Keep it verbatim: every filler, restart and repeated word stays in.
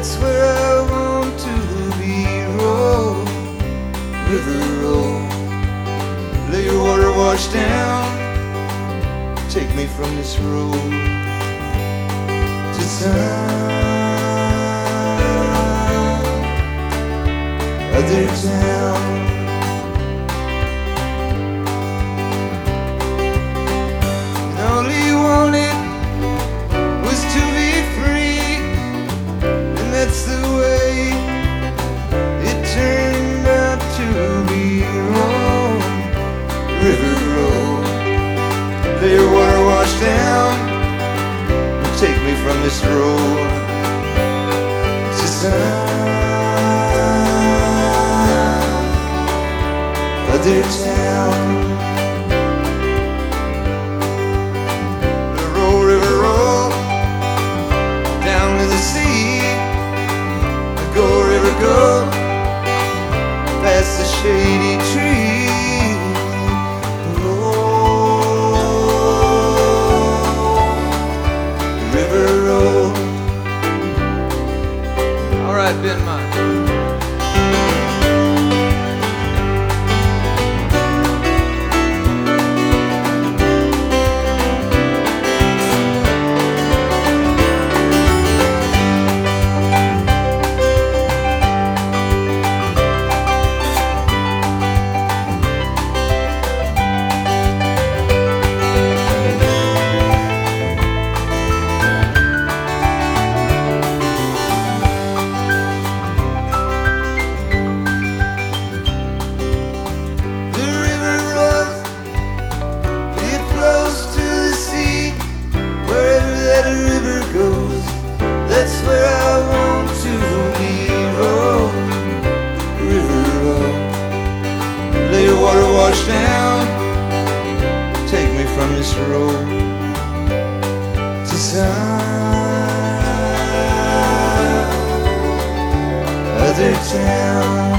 That's where I want to be. Roll, river roll, let your water wash down. Take me from this road to some other town. And all he wanted was to be free, and that's the way it turned out to be. Roll, river roll, let your water wash down. Take me from this road to some other town. Roll, river, roll, down to the sea. Go, river, go, past the shady tree. Roll, river, roll. All right, Ben Mine. That's where I want to be. Roll, river roll, let your water wash down. Take me from this road to some other town.